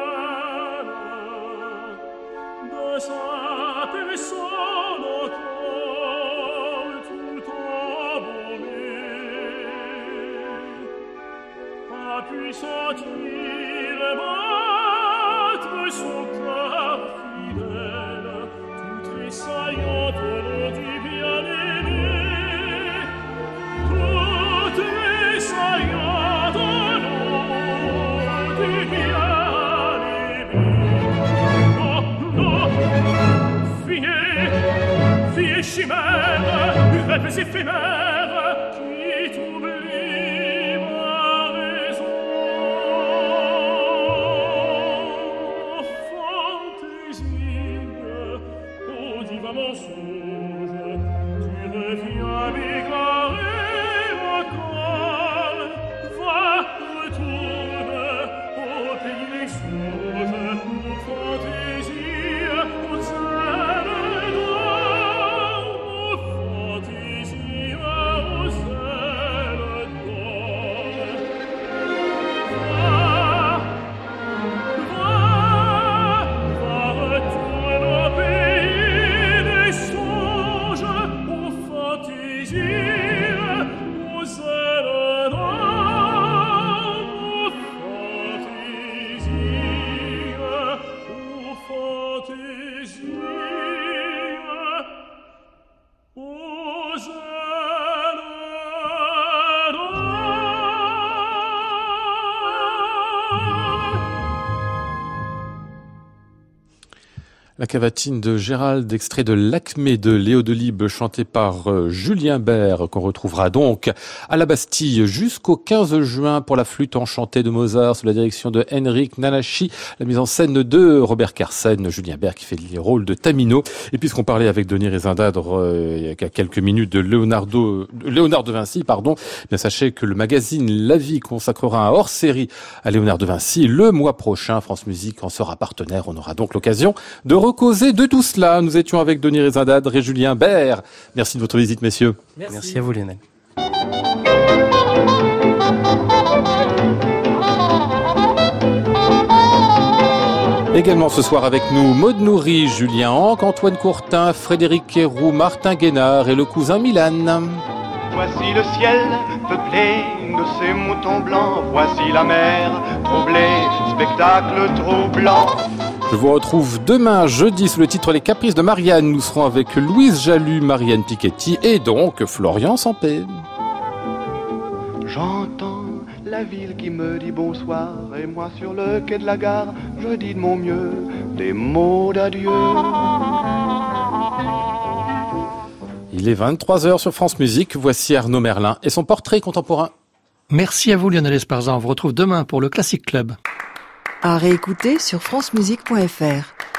de sa personne encore tout embaumé, a pu sentir battre son cœur fidèle, tout tressaillant au nom du bien-aimé, tout tressaillant au nom du bien-aimé. Non, fille chimère, rêves éphémères qui t'oublient ma raison. Fantaisie, ô divin mensonge, tu reviens m'égarer encore. Va, retourne au pays des songes, fantaisie, ô zèle d'or, ô fantaisie, ô zèle d'or. Va, retourne au pays des songes, ô fantaisie, ô zèle d'or, ô fantaisie, ô fantaisie, ô zèle d'or. La cavatine de Gérald, extrait de l'Acmé de Léo Delibes, chanté par Julien Bert, qu'on retrouvera donc à la Bastille jusqu'au 15 juin pour la flûte enchantée de Mozart sous la direction de Henrik Nanachi, la mise en scène de Robert Kersen, Julien Bert qui fait le rôle de Tamino. Et puisqu'on parlait avec Denis Rézindadre il y a quelques minutes de Léonard de Vinci, bien sachez que le magazine La Vie consacrera un hors-série à Léonard de Vinci le mois prochain. France Musique en sera partenaire. On aura donc l'occasion de recauser de tout cela. Nous étions avec Denis Rézindadre et Julien Bert. Merci de votre visite, messieurs. Merci à vous, Lionel. Également ce soir avec nous, Maud Nourri, Julien Anque, Antoine Courtin, Frédéric Héroux, Martin Guénard et le cousin Milan. Voici le ciel peuplé de ces moutons blancs. Voici la mer troublée, spectacle troublant. Je vous retrouve demain, jeudi, sous le titre Les Caprices de Marianne. Nous serons avec Louise Jalut, Marianne Piketty et donc Florian Sampé. J'entends la ville qui me dit bonsoir, et moi sur le quai de la gare, je dis de mon mieux des mots d'adieu. Il est 23h sur France Musique. Voici Arnaud Merlin et son portrait contemporain. Merci à vous, Lionel Esparza. On vous retrouve demain pour le Classic Club. À réécouter sur francemusique.fr.